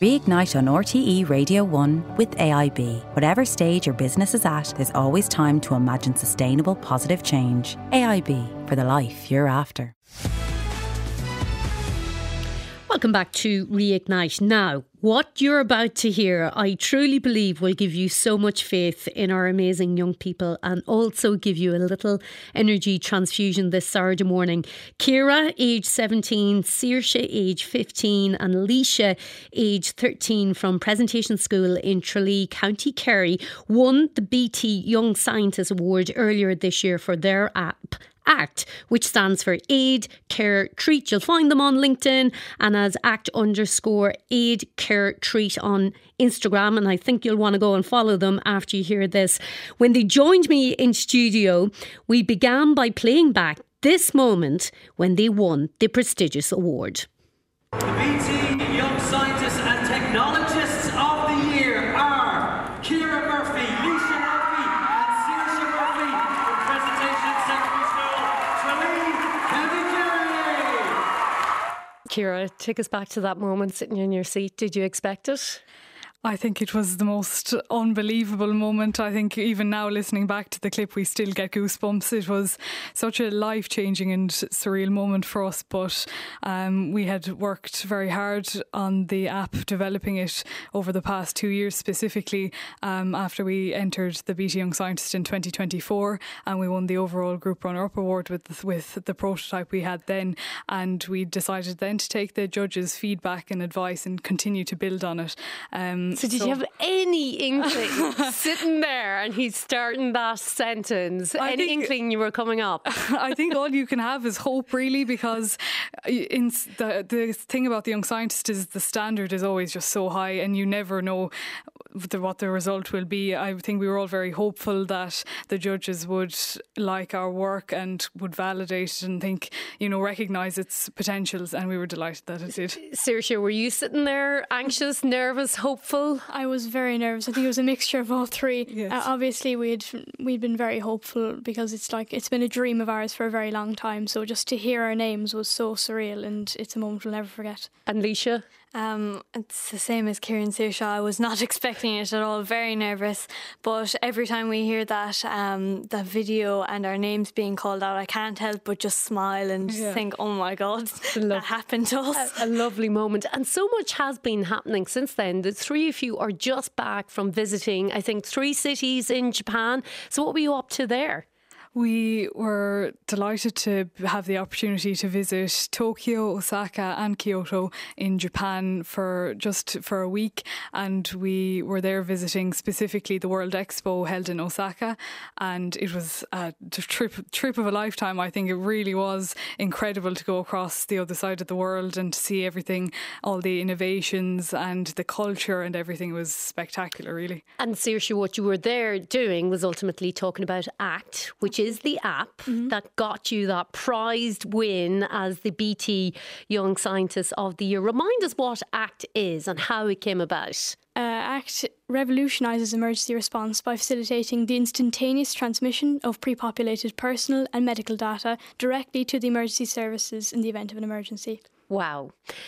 Reignite on RTE Radio 1 with AIB. Whatever stage your business is at, there's always time to imagine sustainable, positive change. AIB, for the life you're after. Welcome back to Reignite. Now, what you're about to hear, I truly believe will give you so much faith in our amazing young people and also give you a little energy transfusion this Saturday morning. Ciara, age 17, Saoirse, age 15 and Laoise, age 13 from Presentation School in Tralee, County Kerry, won the BT Young Scientist Award earlier this year for their app ACT, which stands for Aid, Care, Treat. You'll find them on LinkedIn and as ACT_Aid, Care, Treat on Instagram. And I think you'll want to go and follow them after you hear this. When they joined me in studio, we began by playing back this moment when they won the prestigious award. The BT Young Scientists and Technologists of the Year are Ciara Murphy, Laoise Murphy and Saoirse Murphy from Presentation Secondary School, Tralee, County Kerry. Ciara, take us back to that moment sitting in your seat. Did you expect it? I think it was the most unbelievable moment. I think even now listening back to the clip we still get goosebumps. It was such a life-changing and surreal moment for us, but we had worked very hard on the app, developing it over the past 2 years specifically after we entered the BT Young Scientist in 2024 and we won the overall Group Runner-Up Award with the prototype we had then, and we decided then to take the judges' feedback and advice and continue to build on it. So did you have any inkling sitting there and he's starting that sentence? Any inkling you were coming up? I think all you can have is hope, really, because the thing about the Young Scientist is the standard is always just so high and you never know what the result will be. I think we were all very hopeful that the judges would like our work and would validate it and think, recognise its potentials, and we were delighted that it did. Saoirse, were you sitting there anxious, nervous, hopeful? I was very nervous. I think it was a mixture of all three. Yes. Obviously we'd been very hopeful because it's been a dream of ours for a very long time, so just to hear our names was so surreal and it's a moment we'll never forget. And Laoise? It's the same as Ciara and Saoirse. I was not expecting it at all, very nervous, but every time we hear that video and our names being called out, I can't help but just smile and just think, oh my God, that happened to us. A lovely moment. And so much has been happening since then. The three of you are just back from visiting, I think, 3 cities in Japan. So what were you up to there? We were delighted to have the opportunity to visit Tokyo, Osaka and Kyoto in Japan for a week, and we were there visiting specifically the World Expo held in Osaka, and it was a trip of a lifetime. I think it really was incredible to go across the other side of the world and to see everything, all the innovations and the culture and everything. It was spectacular, really. And Saoirse, what you were there doing was ultimately talking about ACT, which is the app that got you that prized win as the BT Young Scientist of the Year. Remind us what ACT is and how it came about. ACT revolutionises emergency response by facilitating the instantaneous transmission of pre-populated personal and medical data directly to the emergency services in the event of an emergency. Wow.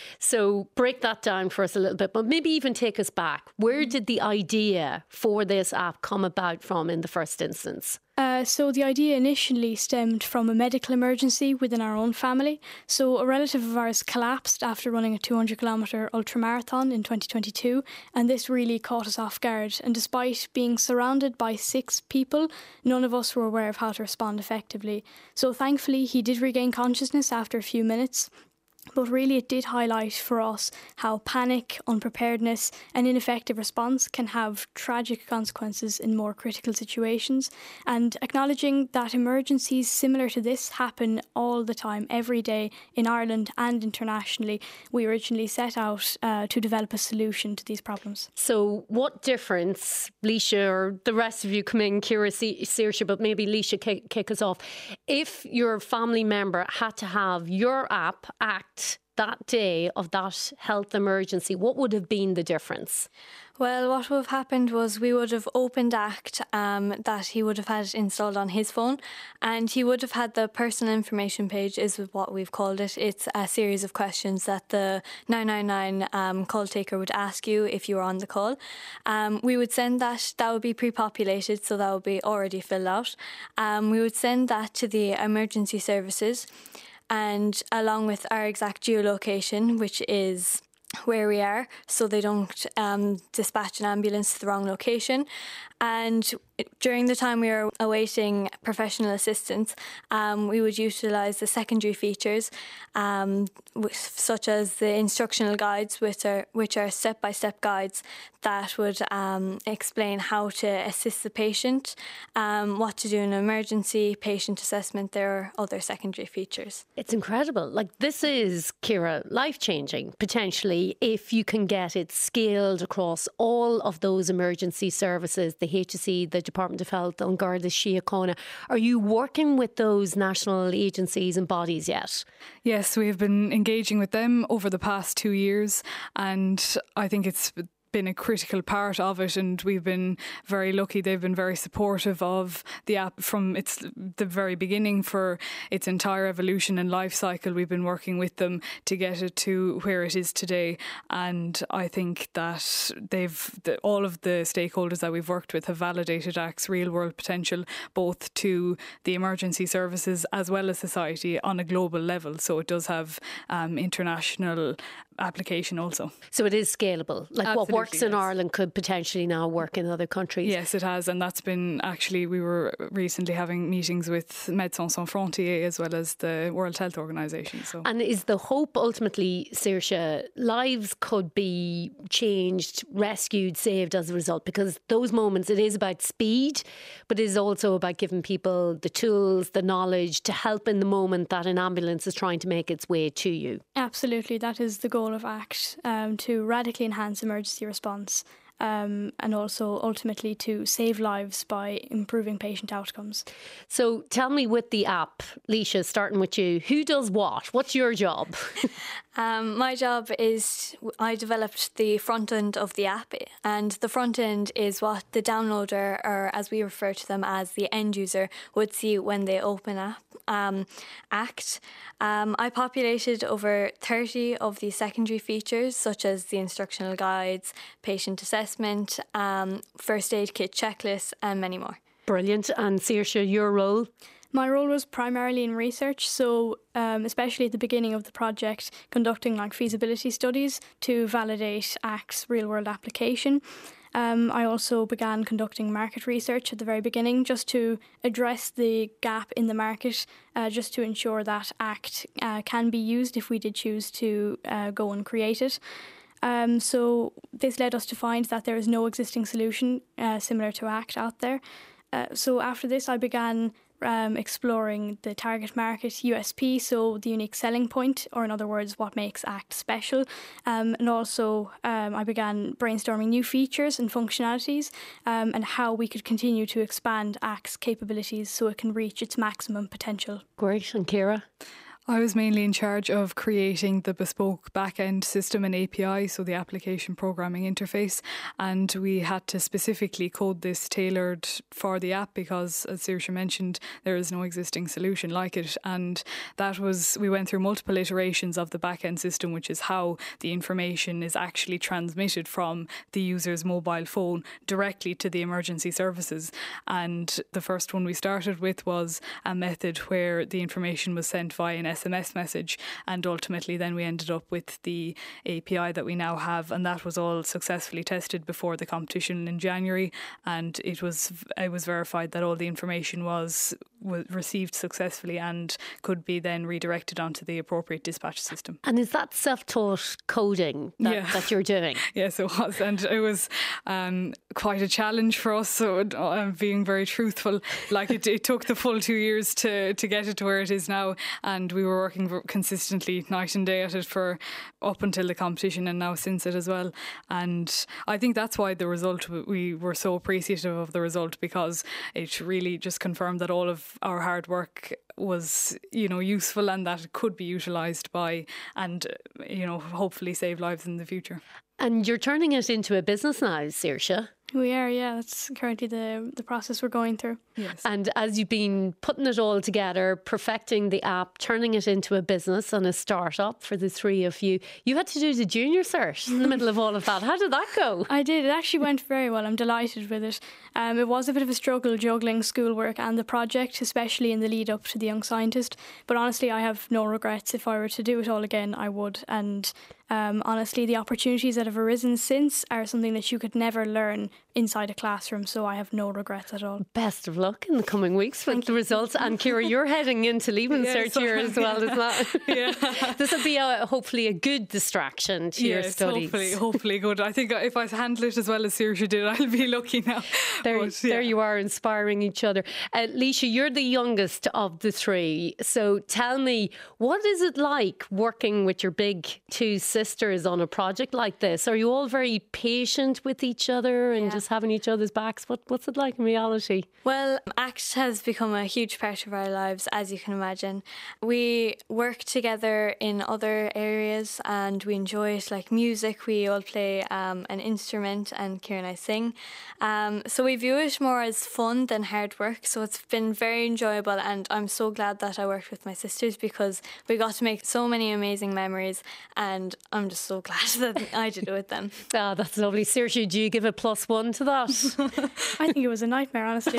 So break that down for us a little bit, but maybe even take us back. Where did the idea for this app come about from in the first instance? So the idea initially stemmed from a medical emergency within our own family. So a relative of ours collapsed after running a 200-kilometre ultramarathon in 2022, and this really caught us off guard. And despite being surrounded by 6 people, none of us were aware of how to respond effectively. So thankfully, he did regain consciousness after a few minutes. But really it did highlight for us how panic, unpreparedness and ineffective response can have tragic consequences in more critical situations, and acknowledging that emergencies similar to this happen all the time, every day in Ireland and internationally, we originally set out to develop a solution to these problems. So what difference, Laoise, or the rest of you come in, Ciara, Saoirse, but maybe Laoise kick us off. If your family member had to have your app, ACT, that day of that health emergency, what would have been the difference? Well, what would have happened was we would have opened ACT that he would have had installed on his phone, and he would have had the personal information page, is what we've called it. It's a series of questions that the 999 call taker would ask you if you were on the call. We would send that would be pre-populated, so that would be already filled out. We would send that to the emergency services, and along with our exact geolocation, which is where we are, so they don't dispatch an ambulance to the wrong location. And during the time we were awaiting professional assistance, we would utilise the secondary features, such as the instructional guides, which are step-by-step guides that would explain how to assist the patient, what to do in an emergency, patient assessment. There are other secondary features. It's incredible. Like, this is, Ciara, life-changing, potentially, if you can get it scaled across all of those emergency services, the HSE, the Department of Health, An Garda Síochána. Are you working with those national agencies and bodies yet? Yes, we've been engaging with them over the past 2 years, and I think it's been a critical part of it, and we've been very lucky. They've been very supportive of the app from the very beginning for its entire evolution and life cycle. We've been working with them to get it to where it is today, and I think that all of the stakeholders that we've worked with have validated ACT's real world potential, both to the emergency services as well as society on a global level. So it does have international application also. So it is scalable. Like, absolutely, what works in yes. Ireland could potentially now work in other countries. Yes, it has, and that's been actually, we were recently having meetings with Médecins Sans Frontières as well as the World Health Organization. So. And is the hope ultimately, Saoirse, lives could be changed, rescued, saved as a result? Because those moments, it is about speed, but it is also about giving people the tools, the knowledge to help in the moment that an ambulance is trying to make its way to you. Absolutely, that is the goal of ACT, to radically enhance emergency response, and also ultimately to save lives by improving patient outcomes. So tell me, with the app, Laoise, starting with you, who does what? What's your job? My job is, I developed the front end of the app, and the front end is what the downloader, or as we refer to them as the end user, would see when they open ACT. I populated over 30 of the secondary features, such as the instructional guides, patient assessment, first aid kit checklists, and many more. Brilliant. And Saoirse, your role? My role was primarily in research, so especially at the beginning of the project, conducting feasibility studies to validate ACT's real-world application. I also began conducting market research at the very beginning, just to address the gap in the market, just to ensure that ACT can be used if we did choose to go and create it. So this led us to find that there is no existing solution similar to ACT out there. So after this, I began exploring the target market USP, so the unique selling point, or in other words, what makes ACT special. And also I began brainstorming new features and functionalities, and how we could continue to expand ACT's capabilities so it can reach its maximum potential. Great. And Ciara? I was mainly in charge of creating the bespoke back-end system and API, so the application programming interface, and we had to specifically code this tailored for the app because, as Saoirse mentioned, there is no existing solution like it, and we went through multiple iterations of the back-end system, which is how the information is actually transmitted from the user's mobile phone directly to the emergency services. And the first one we started with was a method where the information was sent via an SMS message, and ultimately then we ended up with the API that we now have, and that was all successfully tested before the competition in January, and it was verified that all the information was received successfully and could be then redirected onto the appropriate dispatch system. And is that self-taught coding that you're doing? Yes, it was, and it was quite a challenge for us, so I'm being very truthful. It took the full 2 years to get it to where it is now, and we were working consistently night and day at it for up until the competition and now since it as well. And I think that's why the result, we were so appreciative of the result, because it really just confirmed that all of our hard work was, useful and that it could be utilised by and, hopefully save lives in the future. And you're turning it into a business now, Saoirse. We are, yeah. That's currently the process we're going through. Yes. And as you've been putting it all together, perfecting the app, turning it into a business and a startup for the three of you, you had to do the junior cert in the middle of all of that. How did that go? I did. It actually went very well. I'm delighted with it. It was a bit of a struggle juggling schoolwork and the project, especially in the lead up to the Young Scientist. But honestly, I have no regrets. If I were to do it all again, I would. And honestly, the opportunities that have arisen since are something that you could never learn inside a classroom, so I have no regrets at all. Best of luck in the coming weeks with the results. And Ciara, you're heading into Leaving Cert year as well, isn't that? Yeah. This will be hopefully a good distraction to your studies. Hopefully good. I think if I handle it as well as Saoirse did, I'll be lucky now. There you are, inspiring each other. Laoise, you're the youngest of the three, so tell me, what is it like working with your big two sisters on a project like this? Are you all very patient with each other and just having each other's backs? What's it like in reality? Well, ACT has become a huge part of our lives, as you can imagine. We work together in other areas and we enjoy it, like music. We all play an instrument, and Ciara and I sing. So we view it more as fun than hard work. So it's been very enjoyable, and I'm so glad that I worked with my sisters because we got to make so many amazing memories, and I'm just so glad that I did it with them. That's lovely. Saoirse, do you give a +1 to that? I think it was a nightmare, honestly.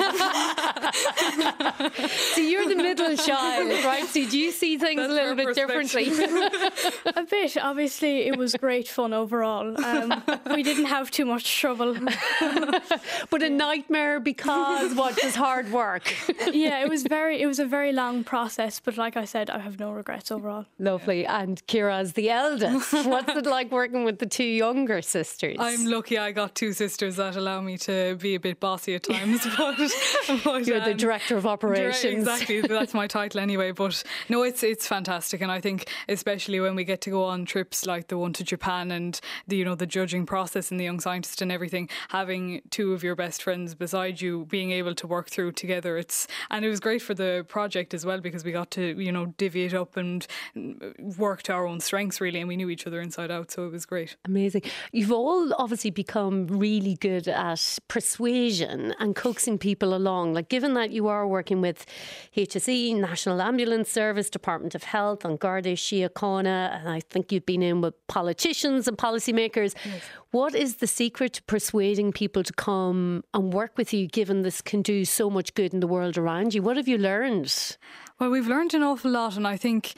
So you're the middle child, right? So do you see things a little bit differently? A bit. Obviously, it was great fun overall. We didn't have too much trouble. But a nightmare because what was hard work? Yeah, it was a very long process, but like I said, I have no regrets overall. Lovely. And Ciara's the eldest. What's it like working with the two younger sisters? I'm lucky I got two sisters that allow me to be a bit bossy at times. But you're the director of operations. Exactly, that's my title anyway. But no, it's fantastic, and I think especially when we get to go on trips like the one to Japan and the judging process and the Young Scientist and everything, having two of your best friends beside you, being able to work through together, and it was great for the project as well because we got to divvy it up and work to our own strengths really, and we knew each other inside out, so it was great. Amazing. You've all obviously become really good at persuasion and coaxing people along. Like, given that you are working with HSE, National Ambulance Service, Department of Health, An Garda Síochána, and I think you've been in with politicians and policymakers. Yes. What is the secret to persuading people to come and work with you, given this can do so much good in the world around you? What have you learned? Well, we've learned an awful lot, and I think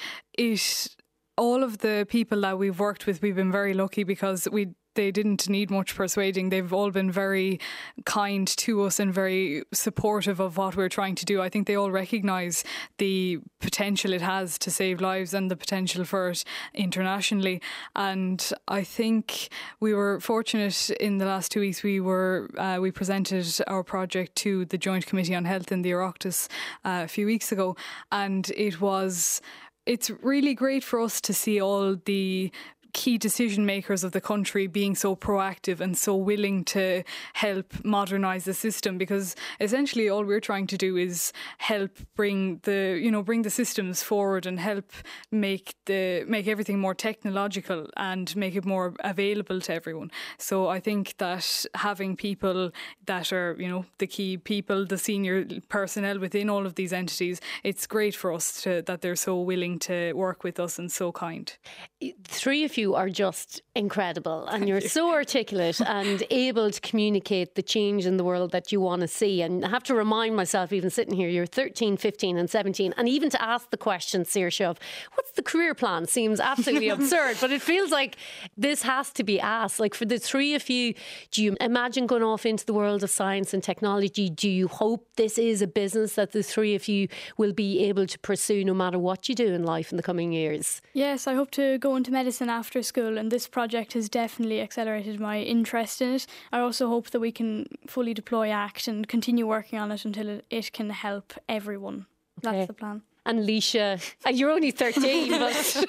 all of the people that we've worked with, we've been very lucky because they didn't need much persuading. They've all been very kind to us and very supportive of what we're trying to do. I think they all recognise the potential it has to save lives and the potential for it internationally. And I think we were fortunate in the last 2 weeks. We presented our project to the Joint Committee on Health in the Oireachtas a few weeks ago, and it's really great for us to see all the key decision makers of the country being so proactive and so willing to help modernise the system, because essentially all we're trying to do is help bring the systems forward and help make everything more technological and make it more available to everyone. So I think that having people that are the key people, the senior personnel within all of these entities, it's great for us that they're so willing to work with us and so kind. Three of you are just incredible, and you're so articulate and able to communicate the change in the world that you want to see. And I have to remind myself, even sitting here, you're 13, 15 and 17, and even to ask the question, Saoirse, of what's the career plan seems absolutely absurd, but it feels like this has to be asked. Like, for the three of you, do you imagine going off into the world of science and technology? Do you hope this is a business that the three of you will be able to pursue no matter what you do in life in the coming years? Yes, I hope to go into medicine after school, and this project has definitely accelerated my interest in it. I also hope that we can fully deploy ACT and continue working on it until it can help everyone. Okay. That's the plan. And Leisha, you're only 13, but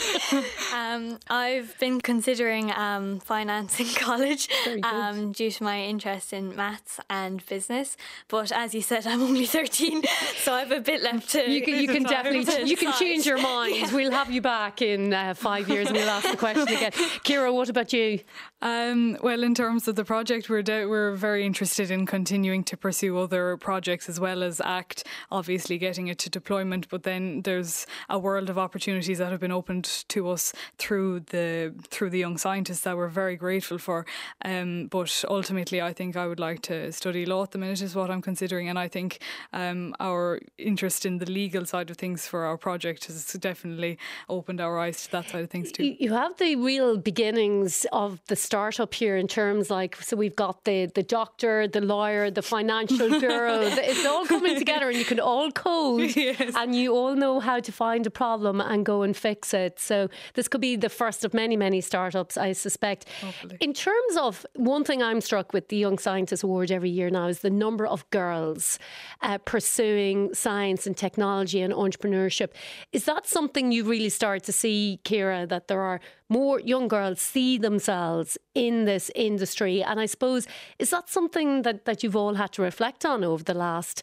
I've been considering finance in college due to my interest in maths and business. But as you said, I'm only 13, so I have a bit left to. You can definitely change your mind. Yeah. We'll have you back in 5 years and we'll ask the question again. Ciara, what about you? Well, in terms of the project, we're very interested in continuing to pursue other projects as well as ACT, obviously getting it to deployment. But then there's a world of opportunities that have been opened to us through the Young Scientists that we're very grateful for. But ultimately, I think I would like to study law at the minute is what I'm considering. And I think our interest in the legal side of things for our project has definitely opened our eyes to that side of things too. You have the real beginnings of the startup here in terms so we've got the doctor, the lawyer, the financial guru. It's all coming together and you can all code. Yes. And you all know how to find a problem and go and fix it. So this could be the first of many, many startups, I suspect. Hopefully. In terms of one thing I'm struck with the Young Scientist Award every year now is the number of girls pursuing science and technology and entrepreneurship. Is that something you really start to see, Ciara, that there are more young girls see themselves in this industry? And I suppose, is that something that you've all had to reflect on over the last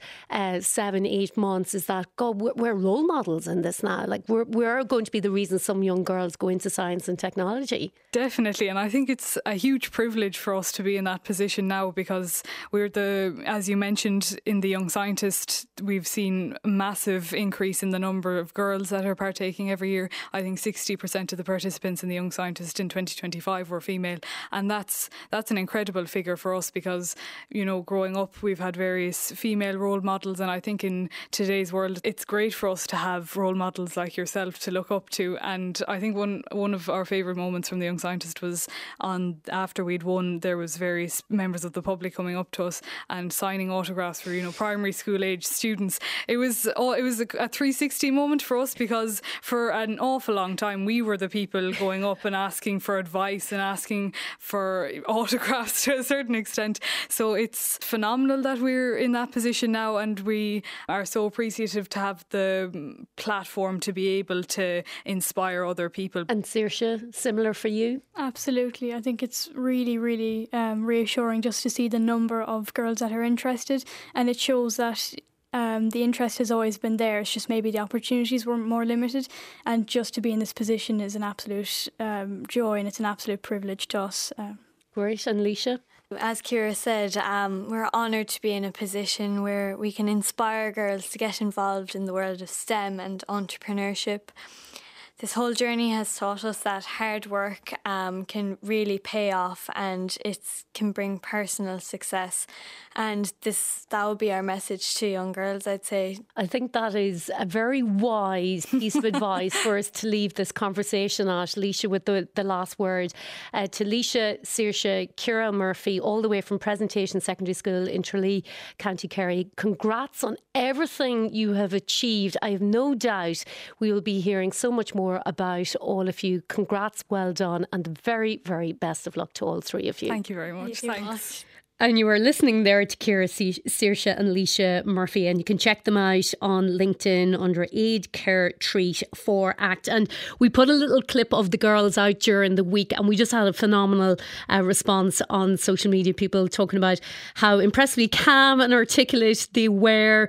7-8 months? Is that, God, we're role models in this now. Like we're going to be the reason some young girls go into science and technology. Definitely. And I think it's a huge privilege for us to be in that position now because we're as you mentioned, in the Young Scientist, we've seen a massive increase in the number of girls that are partaking every year. I think 60% of the participants in the Young Scientist in 2025 were female, and that's an incredible figure for us because, you know, growing up we've had various female role models, and I think in today's world it's great for us to have role models like yourself to look up to. And I think one of our favourite moments from the Young Scientist was after we'd won, there was various members of the public coming up to us and signing autographs for, you know, primary school age students. It was a 360 moment for us because for an awful long time we were the people going up and asking for advice and asking for autographs to a certain extent. So it's phenomenal that we're in that position now, and we are so appreciative to have the platform to be able to inspire other people. And Saoirse, similar for you? Absolutely. I think it's really, really reassuring just to see the number of girls that are interested, and it shows that the interest has always been there. It's just maybe the opportunities were more limited, and just to be in this position is an absolute joy, and it's an absolute privilege to us. Great. And Leisha? As Ciara said, we're honoured to be in a position where we can inspire girls to get involved in the world of STEM and entrepreneurship. This whole journey has taught us that hard work can really pay off, and it can bring personal success. And that would be our message to young girls, I'd say. I think that is a very wise piece of advice for us to leave this conversation at. Leisha, with the last word. To Leisha, Saoirse, Ciara Murphy, all the way from Presentation Secondary School in Tralee, County Kerry. Congrats on everything you have achieved. I have no doubt we will be hearing so much more about all of you. Congrats, well done, and the very, very best of luck to all three of you. Thank you very much. Thanks. And you are listening there to Ciara, Saoirse and Leisha Murphy, and you can check them out on LinkedIn under Aid, Care, Treat for ACT. And we put a little clip of the girls out during the week, and we just had a phenomenal response on social media, people talking about how impressively calm and articulate they were.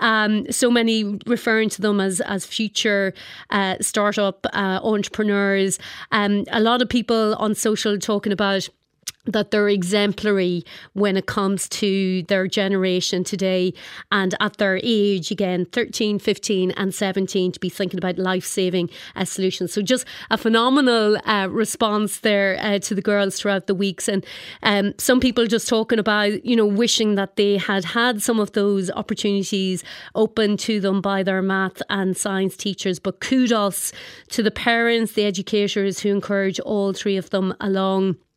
So many referring to them as future startup entrepreneurs. A lot of people on social talking about that they're exemplary when it comes to their generation today, and at their age, again, 13, 15 and 17, to be thinking about life-saving solutions. So just a phenomenal response there to the girls throughout the weeks. And some people just talking about, you know, wishing that they had some of those opportunities open to them by their math and science teachers. But kudos to the parents, the educators who encourage all three of them along